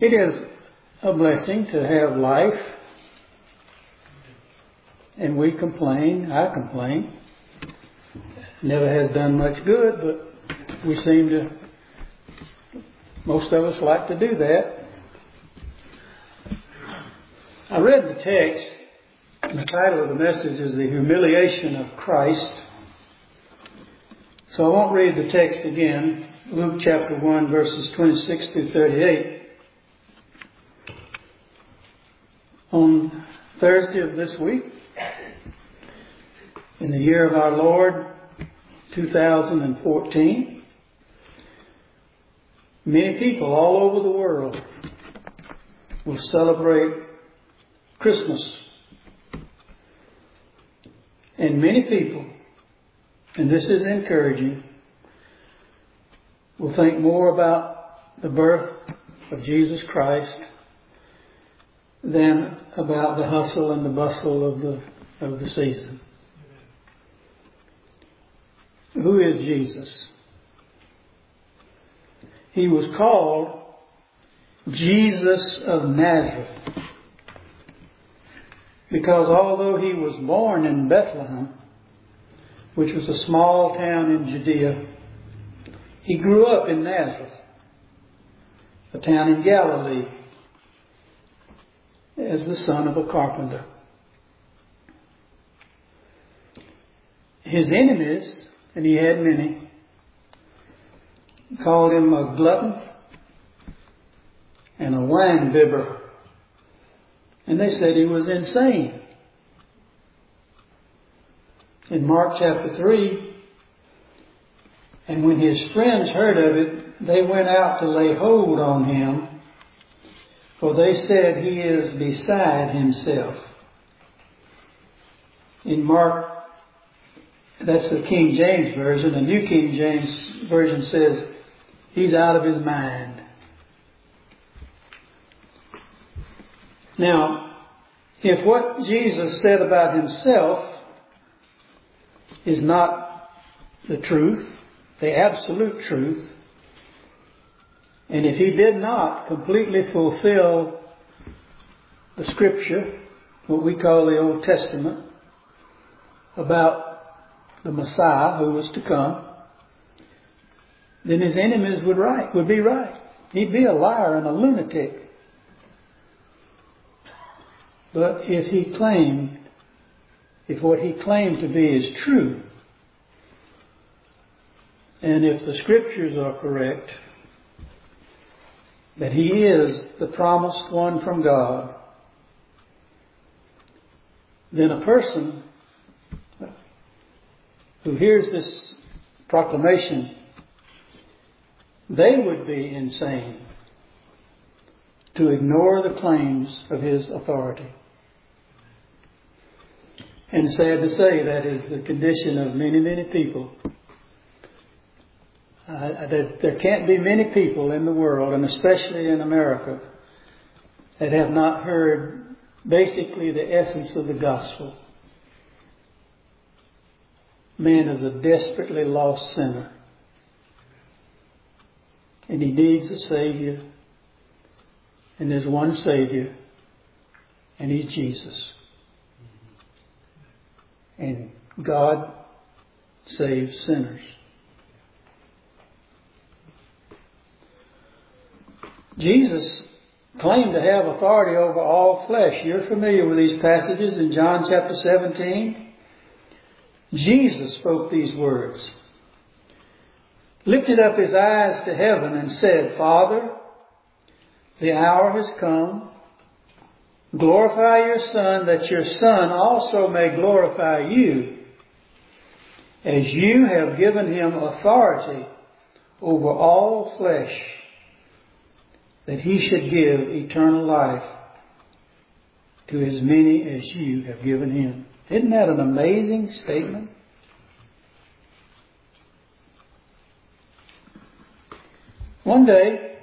It is a blessing to have life. And we complain. I complain. Never has done much good, but we seem to, most of us like to do that. I read the text, and the title of the message is The Humiliation of Christ. So I won't read the text again. Luke chapter 1, verses 26 through 38. On Thursday of this week, in the year of our Lord, 2014, many people all over the world will celebrate Christmas. And many people, and this is encouraging, will think more about the birth of Jesus Christ than about the hustle and the bustle of the season. Who is Jesus? He was called Jesus of Nazareth because although he was born in Bethlehem, which was a small town in Judea, he grew up in Nazareth, a town in Galilee, as the son of a carpenter. His enemies, and he had many, called him a glutton and a wine bibber. And they said he was insane. In Mark chapter 3, and when his friends heard of it, they went out to lay hold on him, for they said he is beside himself. In Mark, that's the King James Version. The New King James Version says he's out of his mind. Now, if what Jesus said about himself is not the truth, the absolute truth, and if he did not completely fulfill the Scripture, what we call the Old Testament, about the Messiah who was to come, then his enemies would be right. He'd be a liar and a lunatic. But if what he claimed to be is true, and if the Scriptures are correct, that he is the promised one from God, then a person who hears this proclamation, they would be insane to ignore the claims of his authority. And sad to say, that is the condition of many, many people. There can't be many people in the world, and especially in America, that have not heard basically the essence of the gospel. Man is a desperately lost sinner. And he needs a Savior. And there's one Savior. And he's Jesus. And God saves sinners. Jesus claimed to have authority over all flesh. You're familiar with these passages in John chapter 17. Jesus spoke these words, lifted up his eyes to heaven and said, Father, the hour has come. Glorify your Son, that your Son also may glorify you, as you have given him authority over all flesh, that he should give eternal life to as many as you have given him. Isn't that an amazing statement? One day,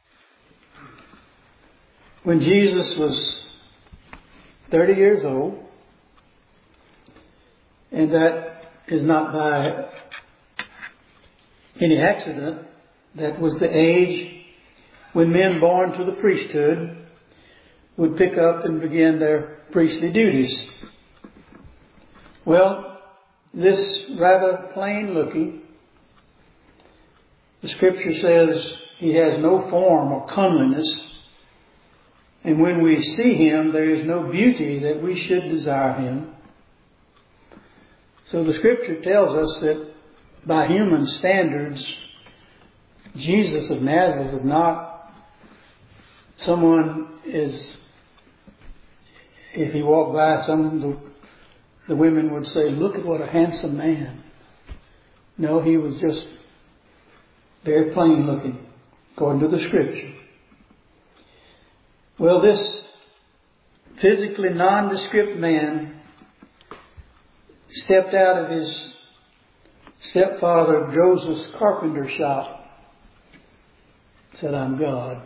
when Jesus was 30 years old, and that is not by any accident, that was the age when men born to the priesthood would pick up and begin their priestly duties. Well, this rather plain looking, the Scripture says he has no form or comeliness, and when we see him, there is no beauty that we should desire him. So the Scripture tells us that by human standards, Jesus of Nazareth was not someone if he walked by, the women would say, "Look at what a handsome man." No, he was just very plain looking, according to the Scripture. Well, this physically nondescript man stepped out of his stepfather Joseph's carpenter shop, said, "I'm God."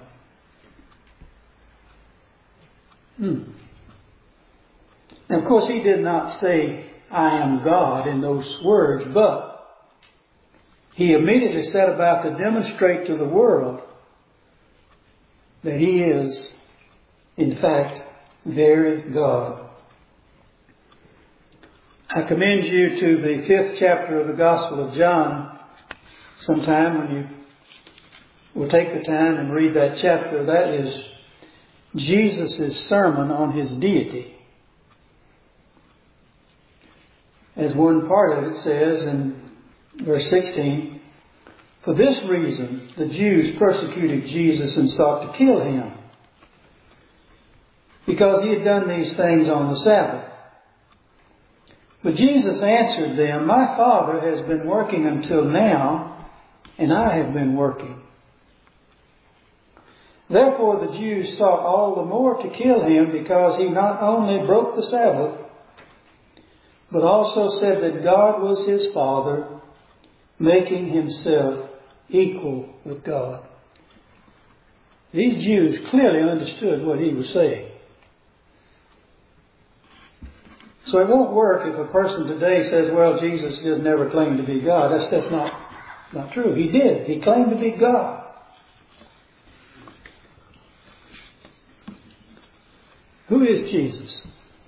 Now, of course, he did not say, "I am God" in those words, but he immediately set about to demonstrate to the world that he is, in fact, very God. I commend you to the 5th chapter of the Gospel of John sometime when you will take the time and read that chapter. That is Jesus' sermon on his deity. As one part of it says in verse 16, "For this reason the Jews persecuted Jesus and sought to kill him, because he had done these things on the Sabbath. But Jesus answered them, 'My Father has been working until now, and I have been working.' Therefore the Jews sought all the more to kill him, because he not only broke the Sabbath, but also said that God was his Father, making himself equal with God." These Jews clearly understood what he was saying. So it won't work if a person today says, "Well, Jesus just never claimed to be God." That's not true. He did. He claimed to be God. Who is Jesus?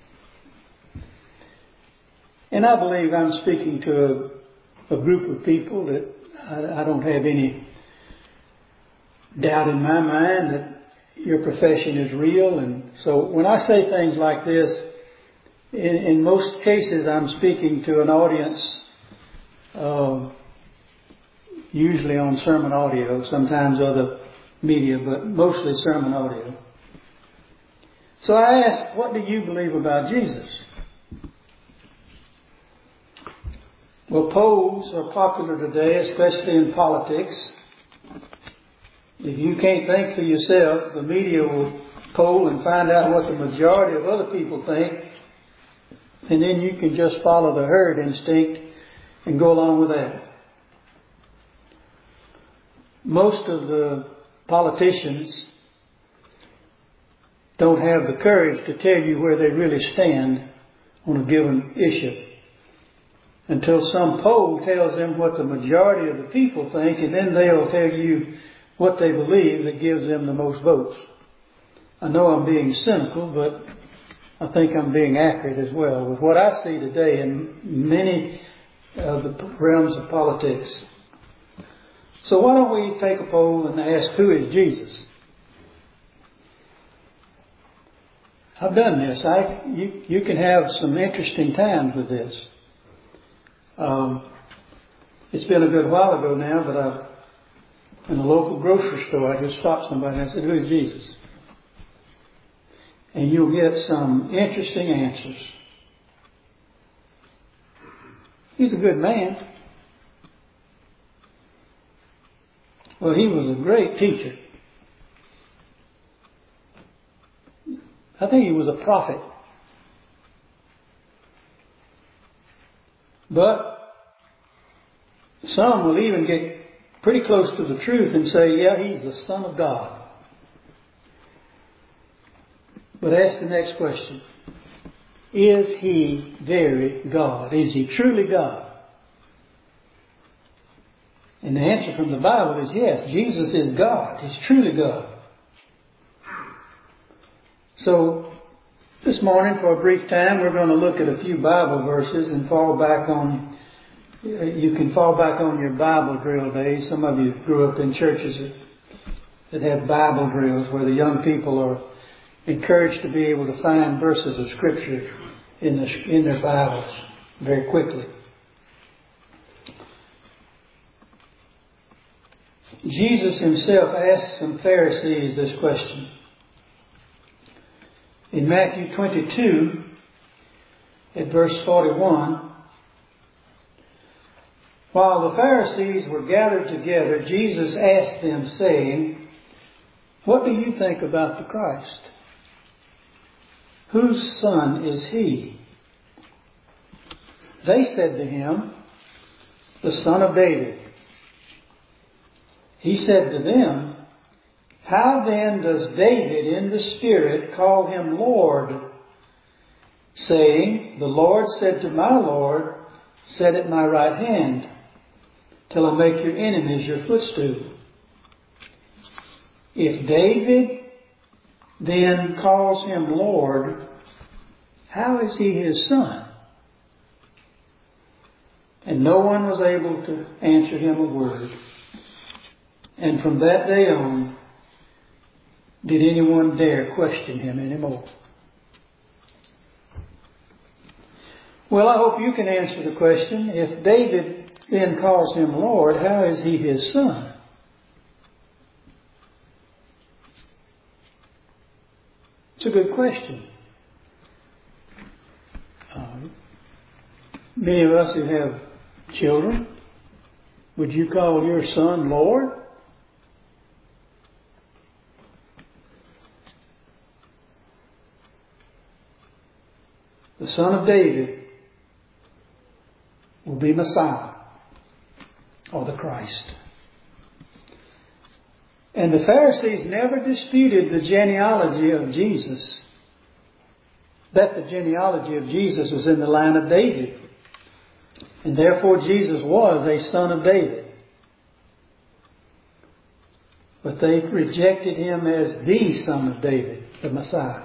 And I believe I'm speaking to a group of people that I don't have any doubt in my mind that your profession is real. And so when I say things like this, in most cases I'm speaking to an audience, usually on sermon audio, sometimes other media, but mostly sermon audio. So I ask, what do you believe about Jesus? Well, polls are popular today, especially in politics. If you can't think for yourself, the media will poll and find out what the majority of other people think, and then you can just follow the herd instinct and go along with that. Most of the politicians don't have the courage to tell you where they really stand on a given issue, until some poll tells them what the majority of the people think, and then they'll tell you what they believe that gives them the most votes. I know I'm being cynical, but I think I'm being accurate as well with what I see today in many of the realms of politics. So why don't we take a poll and ask, who is Jesus? I've done this. You can have some interesting times with this. It's been a good while ago now, but in a local grocery store, I just stopped somebody and I said, "Who is Jesus?" And you'll get some interesting answers. He's a good man. Well, he was a great teacher. I think he was a prophet. But some will even get pretty close to the truth and say, "Yeah, he's the Son of God." But ask the next question. Is he very God? Is he truly God? And the answer from the Bible is yes, Jesus is God. He's truly God. So, this morning, for a brief time, we're going to look at a few Bible verses and you can fall back on your Bible drill days. Some of you grew up in churches that have Bible drills where the young people are encouraged to be able to find verses of Scripture in their Bibles very quickly. Jesus himself asked some Pharisees this question. In Matthew 22, at verse 41, while the Pharisees were gathered together, Jesus asked them, saying, "What do you think about the Christ? Whose son is he?" They said to him, "The son of David." He said to them, "How then does David in the Spirit call him Lord, saying, 'The Lord said to my Lord, sit at my right hand, till I make your enemies your footstool?' If David then calls him Lord, how is he his son?" And no one was able to answer him a word. And from that day on, did anyone dare question him anymore? Well, I hope you can answer the question. If David then calls him Lord, how is he his son? It's a good question. Many of us who have children, would you call your son Lord? The son of David will be Messiah, or the Christ. And the Pharisees never disputed the genealogy of Jesus, that the genealogy of Jesus was in the line of David. And therefore Jesus was a son of David. But they rejected him as the son of David, the Messiah.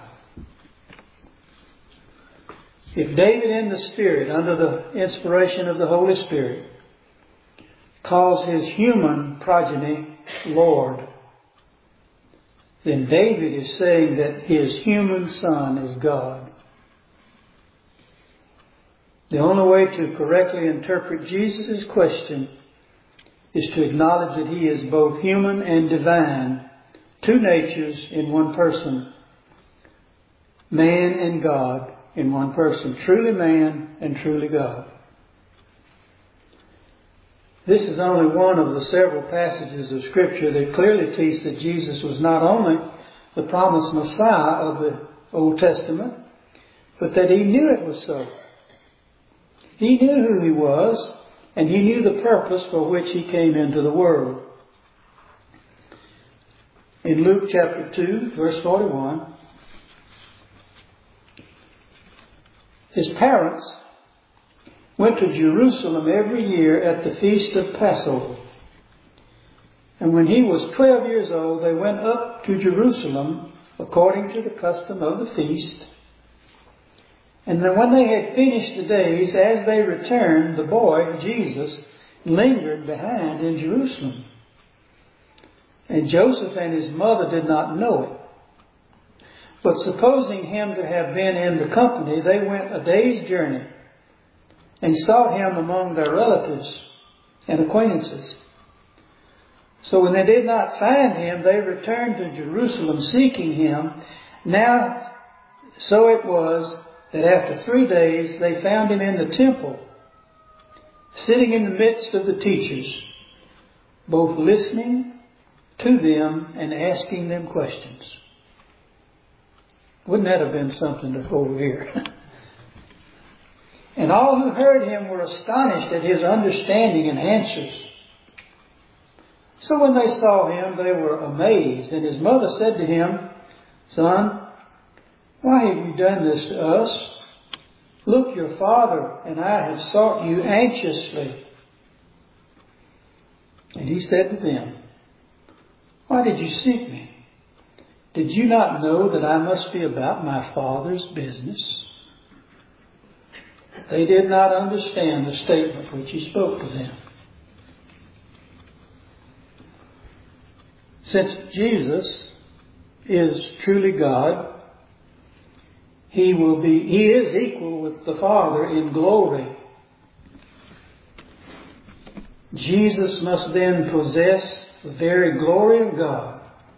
If David in the Spirit, under the inspiration of the Holy Spirit, calls his human progeny Lord, then David is saying that his human son is God. The only way to correctly interpret Jesus' question is to acknowledge that he is both human and divine, two natures in one person, man and God in one person, truly man and truly God. This is only one of the several passages of Scripture that clearly teach that Jesus was not only the promised Messiah of the Old Testament, but that he knew it was so. He knew who he was, and he knew the purpose for which he came into the world. In Luke chapter 2, verse 41, his parents went to Jerusalem every year at the feast of Passover. And when he was 12 years old, they went up to Jerusalem according to the custom of the feast. And then when they had finished the days, as they returned, the boy, Jesus, lingered behind in Jerusalem. And Joseph and his mother did not know it. But supposing him to have been in the company, they went a day's journey and sought him among their relatives and acquaintances. So when they did not find him, they returned to Jerusalem seeking him. Now, so it was that after 3 days they found him in the temple, sitting in the midst of the teachers, both listening to them and asking them questions. Wouldn't that have been something to overhear? And all who heard him were astonished at his understanding and answers. So when they saw him, they were amazed. And his mother said to him, "Son, why have you done this to us? Look, your father and I have sought you anxiously." And he said to them, Why did you seek me? Did you not know that I must be about my Father's business? They did not understand the statement which he spoke to them. Since Jesus is truly God, He is equal with the Father in glory. Jesus must then possess the very glory of God.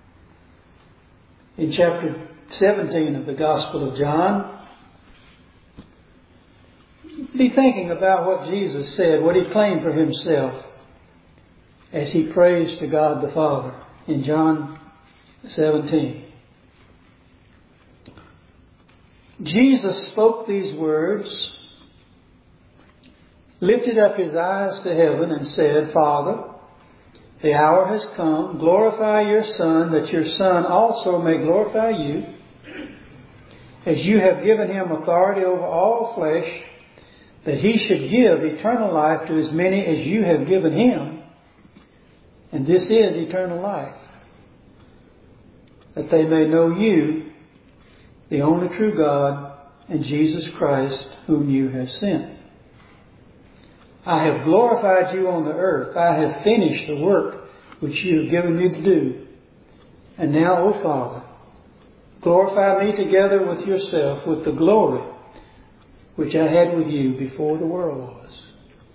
In chapter 17 of the Gospel of John, be thinking about what Jesus said, what He claimed for Himself as He prays to God the Father in John 17. Jesus spoke these words, lifted up His eyes to heaven and said, Father, the hour has come. Glorify your Son, that your Son also may glorify you, as you have given Him authority over all flesh, that He should give eternal life to as many as you have given Him. And this is eternal life, that they may know you, the only true God, and Jesus Christ, whom you have sent. I have glorified you on the earth. I have finished the work which you have given me to do. And now, O Father, glorify me together with yourself with the glory which I had with you before the world was.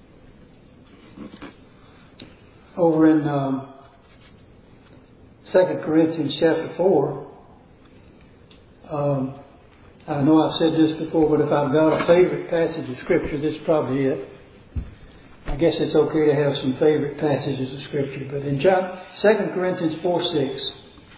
Over in 2 Corinthians chapter 4, I know I've said this before, but if I've got a favorite passage of Scripture, this is probably it. I guess it's okay to have some favorite passages of Scripture. But in 2 Corinthians 4:6,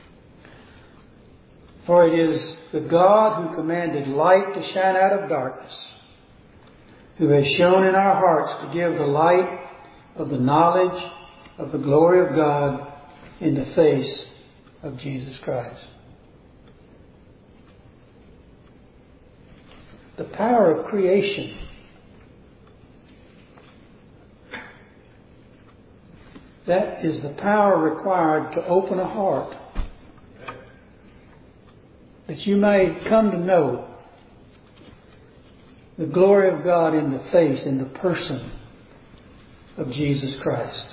for it is the God who commanded light to shine out of darkness, who has shone in our hearts to give the light of the knowledge of the glory of God in the face of Jesus Christ. The power of creation. That is the power required to open a heart, that you may come to know the glory of God in the face, in the person of Jesus Christ.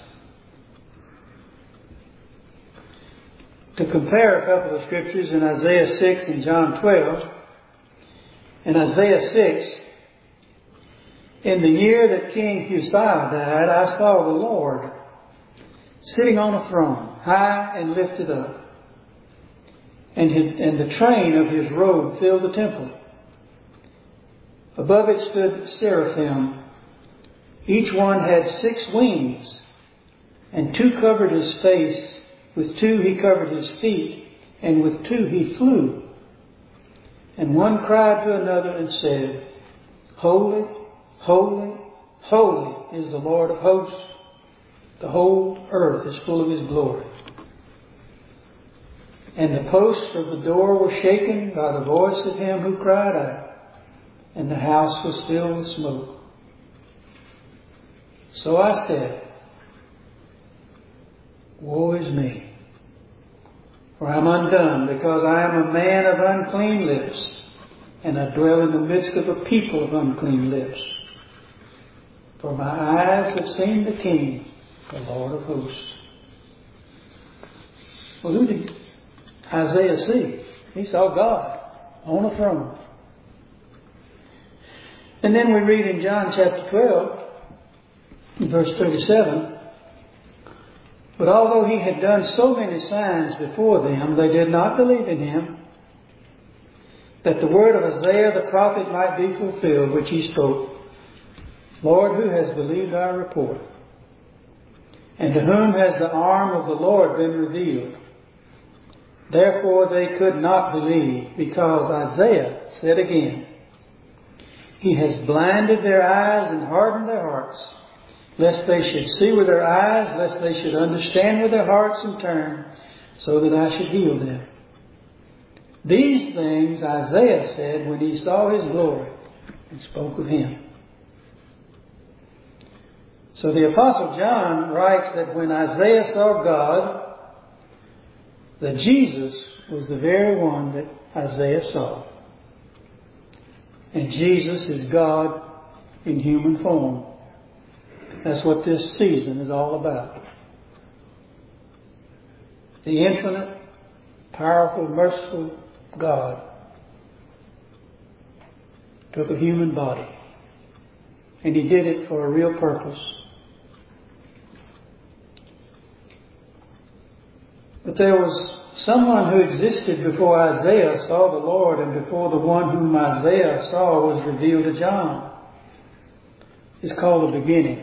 To compare a couple of scriptures in Isaiah 6 and John 12. In Isaiah 6, in the year that King Uzziah died, I saw the Lord sitting on a throne, high and lifted up. And the train of His robe filled the temple. Above it stood seraphim. Each one had 6 wings, and 2 covered His face, with 2 He covered His feet, and with 2 He flew. And one cried to another and said, Holy, holy, holy is the Lord of hosts. The whole earth is full of His glory. And the posts of the door were shaken by the voice of him who cried out, and the house was filled with smoke. So I said, Woe is me, for I am undone, because I am a man of unclean lips, and I dwell in the midst of a people of unclean lips. For my eyes have seen the King, the Lord of hosts. Well, who did Isaiah see? He saw God on a throne. And then we read in John chapter 12, verse 37, But although He had done so many signs before them, they did not believe in Him, that the word of Isaiah the prophet might be fulfilled, which he spoke, Lord, who has believed our report? And to whom has the arm of the Lord been revealed? Therefore they could not believe, because Isaiah said again, He has blinded their eyes and hardened their hearts, lest they should see with their eyes, lest they should understand with their hearts and turn, so that I should heal them. These things Isaiah said when he saw His glory and spoke of Him. So the Apostle John writes that when Isaiah saw God, that Jesus was the very one that Isaiah saw. And Jesus is God in human form. That's what this season is all about. The infinite, powerful, merciful God took a human body. And He did it for a real purpose. But there was someone who existed before Isaiah saw the Lord and before the one whom Isaiah saw was revealed to John. It's called the beginning.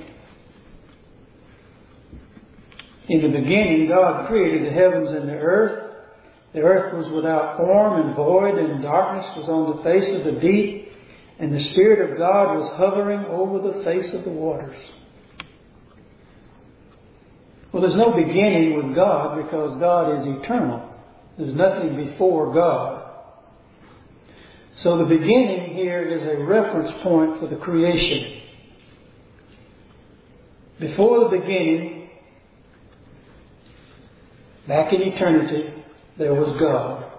In the beginning, God created the heavens and the earth. The earth was without form and void, and darkness was on the face of the deep, and the Spirit of God was hovering over the face of the waters. Well, there's no beginning with God because God is eternal. There's nothing before God. So the beginning here is a reference point for the creation. Before the beginning, back in eternity, there was God.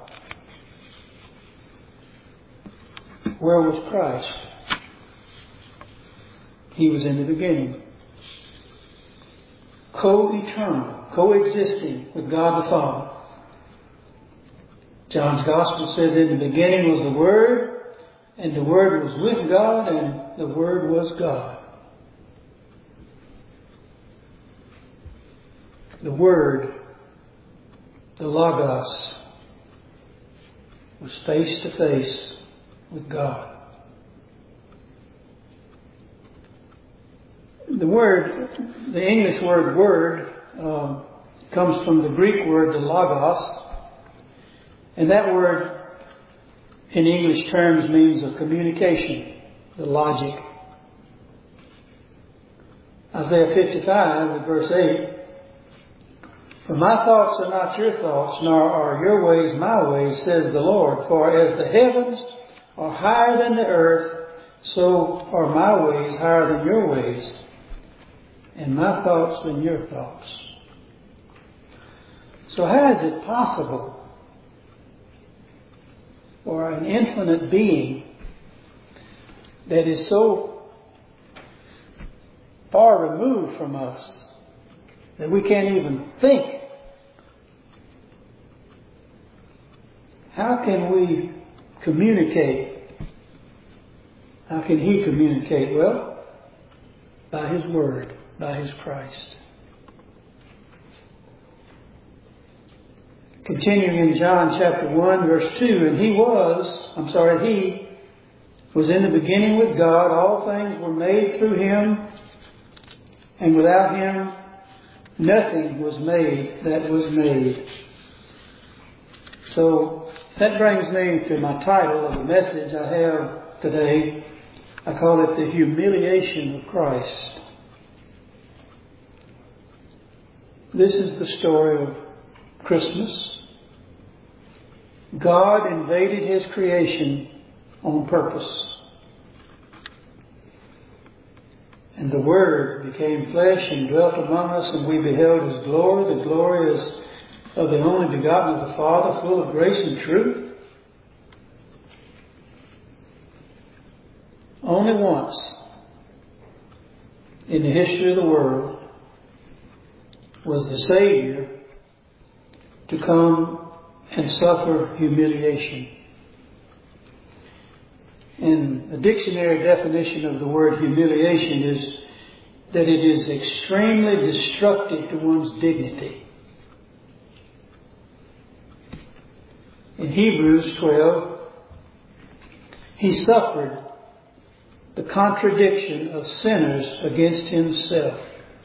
Where was Christ? He was in the beginning. Co-eternal, coexisting with God the Father. John's Gospel says, in the beginning was the Word, and the Word was with God, and the Word was God. The Word, the Logos, was face to face with God. The word, the English word comes from the Greek word, the Logos. And that word, in English terms, means a communication, the logic. Isaiah 55, verse 8. For my thoughts are not your thoughts, nor are your ways my ways, says the Lord. For as the heavens are higher than the earth, so are my ways higher than your ways, and my thoughts than your thoughts. So how is it possible for an infinite being that is so far removed from us that we can't even think? How can we communicate? How can He communicate? Well, by His Word, by His Christ. Continuing in John chapter 1, verse 2, and He was in the beginning with God. All things were made through Him, and without Him nothing was made that was made. So that brings me to my title of the message I have today. I call it The Humiliation of Christ. This is the story of Christmas. God invaded His creation on purpose. And the Word became flesh and dwelt among us, and we beheld His glory. The glory is of the only begotten of the Father, full of grace and truth. Only once in the history of the world was the Savior to come and suffer humiliation. And the dictionary definition of the word humiliation is that it is extremely destructive to one's dignity. In Hebrews 12, He suffered the contradiction of sinners against Himself.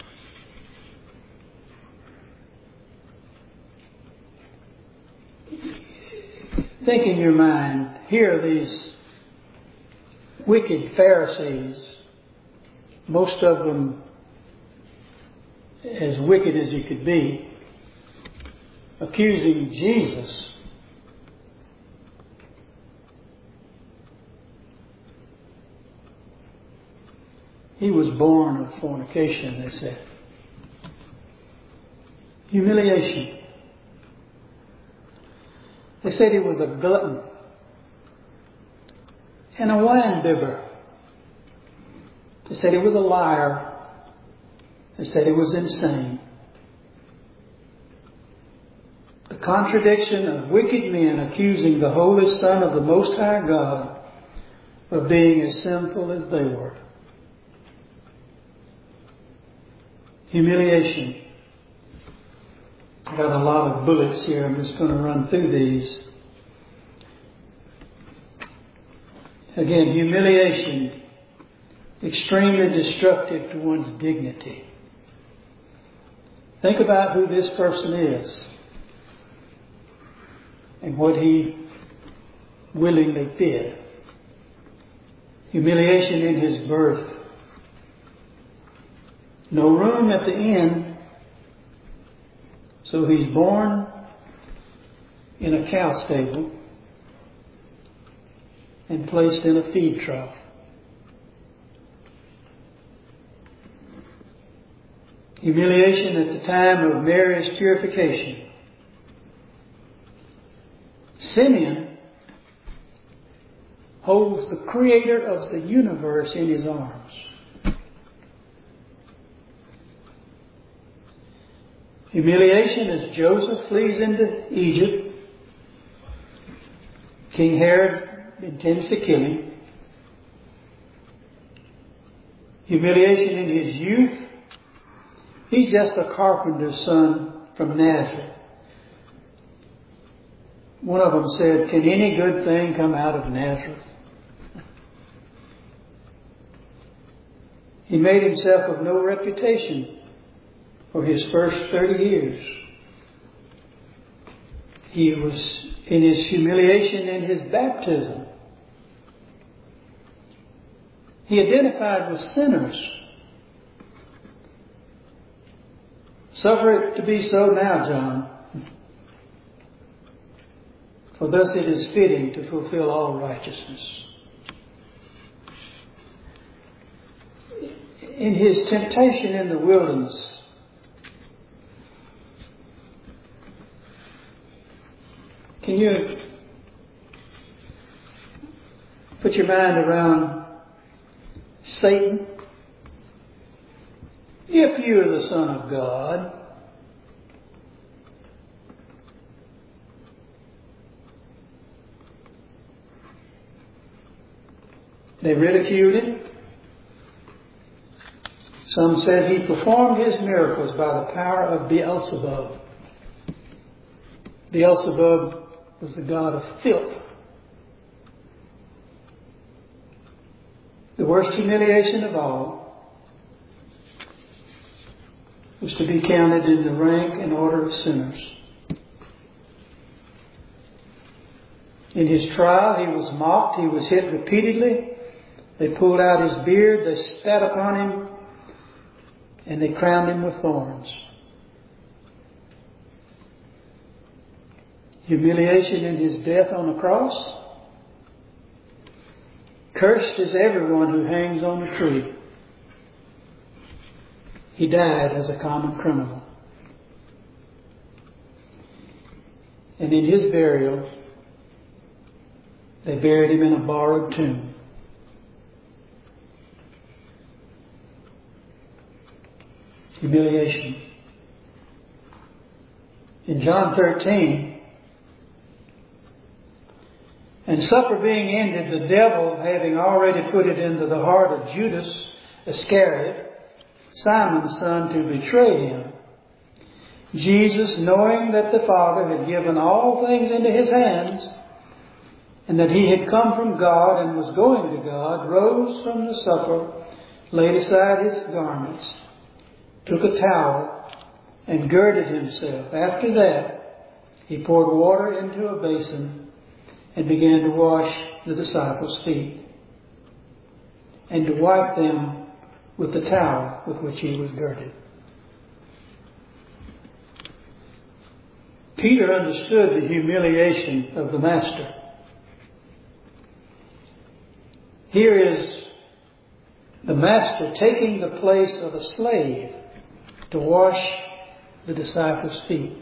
Think in your mind, here are these wicked Pharisees, most of them as wicked as you could be, accusing Jesus He was born of fornication, they said. Humiliation. They said he was a glutton and a winebibber. They said he was a liar. They said he was insane. The contradiction of wicked men accusing the Holy Son of the Most High God of being as sinful as they were. Humiliation. I've got a lot of bullets here. I'm just going to run through these. Again, humiliation. Extremely destructive to one's dignity. Think about who this person is and what he willingly did. Humiliation in his birth. No room at the inn, so he's born in a cow stable and placed in a feed trough. Humiliation at the time of Mary's purification. Simeon holds the Creator of the universe in his arms. Humiliation as Joseph flees into Egypt. King Herod intends to kill him. Humiliation in his youth. He's just a carpenter's son from Nazareth. One of them said, "Can any good thing come out of Nazareth?" He made himself of no reputation for his first 30 years. He was in his humiliation in his baptism. He identified with sinners. Suffer it to be so now, John, for thus it is fitting to fulfill all righteousness. In his temptation in the wilderness, can you put your mind around Satan? If you are the Son of God, they ridiculed him. Some said he performed his miracles by the power of Beelzebub. Beelzebub was the god of filth. The worst humiliation of all was to be counted in the rank and order of sinners. In his trial, he was mocked, he was hit repeatedly. They pulled out his beard, they spat upon him, and they crowned him with thorns. Humiliation in his death on the cross. Cursed is everyone who hangs on a tree. He died as a common criminal. And in his burial, they buried him in a borrowed tomb. Humiliation. In John 13, and supper being ended, the devil having already put it into the heart of Judas Iscariot, Simon's son, to betray him, Jesus, knowing that the Father had given all things into his hands, and that he had come from God and was going to God, rose from the supper, laid aside his garments, took a towel, and girded himself. After that, he poured water into a basin and began to wash the disciples' feet and to wipe them with the towel with which he was girded. Peter understood the humiliation of the Master. Here is the master taking the place of a slave to wash the disciples' feet.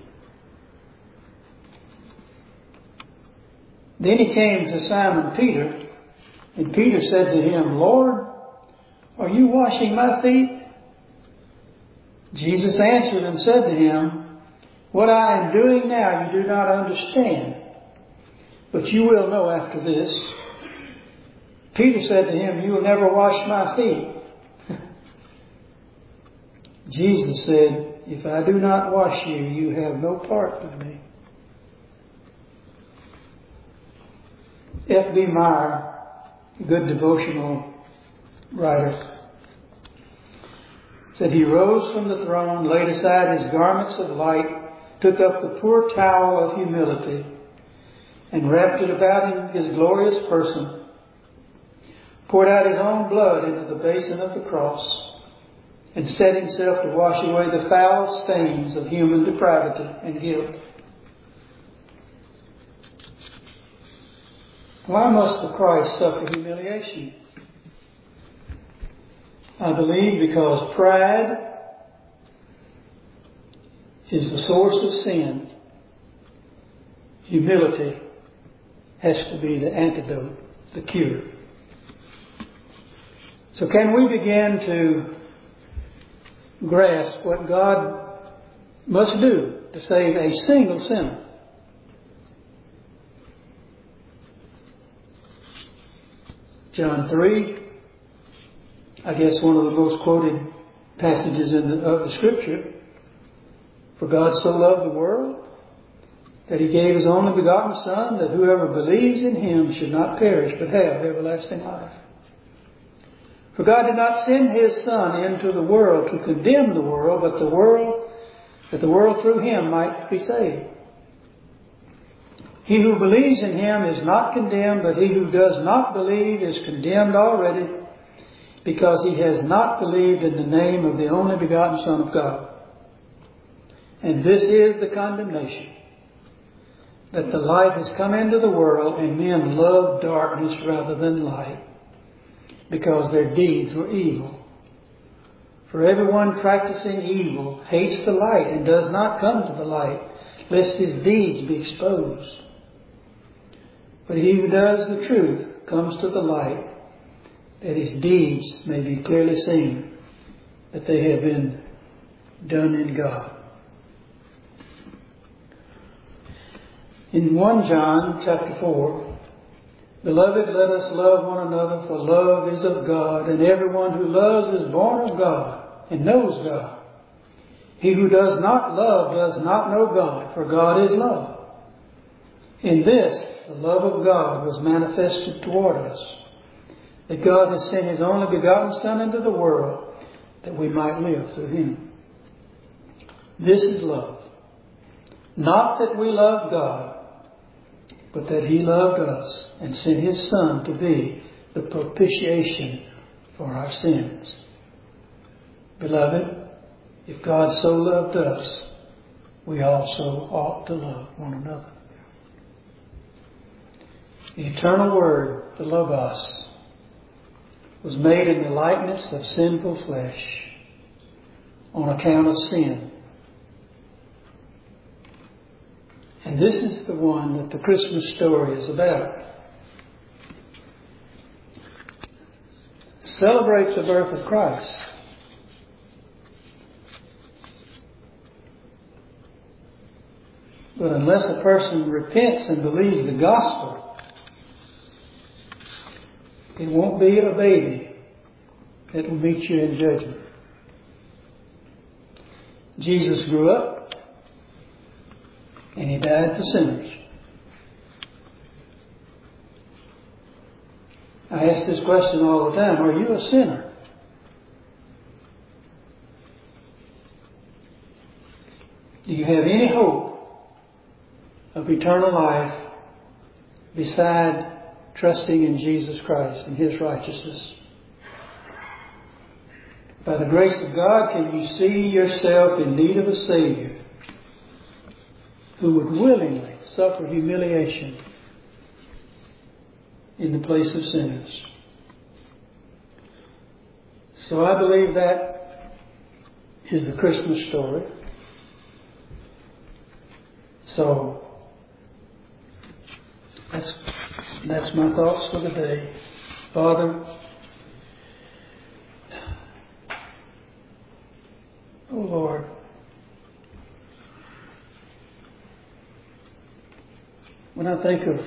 Then he came to Simon Peter, and Peter said to him, Lord, are you washing my feet? Jesus answered and said to him, what I am doing now you do not understand, but you will know after this. Peter said to him, you will never wash my feet. Jesus said, if I do not wash you, you have no part with me. F.B. Meyer, a good devotional writer, said he rose from the throne, laid aside his garments of light, took up the poor towel of humility, and wrapped it about his glorious person, poured out his own blood into the basin of the cross, and set himself to wash away the foul stains of human depravity and guilt. Why must the Christ suffer humiliation? I believe because pride is the source of sin. Humility has to be the antidote, the cure. So can we begin to grasp what God must do to save a single sinner? John 3, I guess one of the most quoted passages of the Scripture. For God so loved the world that He gave His only begotten Son, that whoever believes in Him should not perish but have everlasting life. For God did not send His Son into the world to condemn the world, but that the world through Him might be saved. He who believes in Him is not condemned, but he who does not believe is condemned already, because he has not believed in the name of the only begotten Son of God. And this is the condemnation, that the light has come into the world, and men love darkness rather than light, because their deeds were evil. For everyone practicing evil hates the light and does not come to the light, lest his deeds be exposed. But he who does the truth comes to the light, that his deeds may be clearly seen, that they have been done in God. In 1 John chapter 4, Beloved, let us love one another, for love is of God, and everyone who loves is born of God and knows God. He who does not love does not know God, for God is love. In this, the love of God was manifested toward us, that God has sent His only begotten Son into the world, that we might live through Him. This is love. Not that we love God, but that He loved us and sent His Son to be the propitiation for our sins. Beloved, if God so loved us, we also ought to love one another. The eternal Word, the Logos, was made in the likeness of sinful flesh on account of sin. And this is the one that the Christmas story is about. It celebrates the birth of Christ. But unless a person repents and believes the gospel, it won't be a baby that will meet you in judgment. Jesus grew up and He died for sinners. I ask this question all the time. Are you a sinner? Do you have any hope of eternal life beside trusting in Jesus Christ and His righteousness? By the grace of God, can you see yourself in need of a Savior who would willingly suffer humiliation in the place of sinners? So I believe that is the Christmas story. So that's my thoughts for the day. Father, oh Lord, when I think of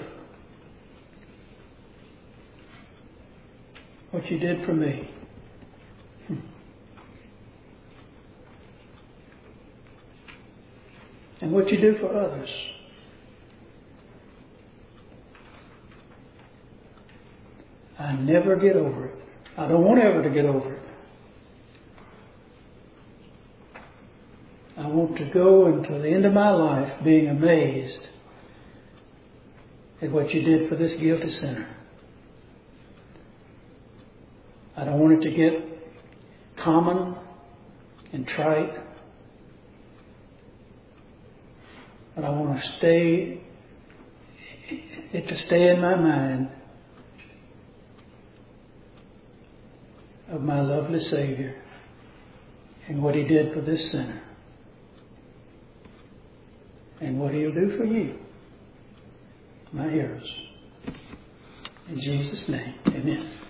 what you did for me, and what you do for others, I never get over it. I don't want ever to get over it. I want to go until the end of my life being amazed at what you did for this guilty sinner. I don't want it to get common and trite, but I want to stay in my mind of my lovely Savior and what He did for this sinner and what He'll do for you, my hearers. In Jesus' name, amen.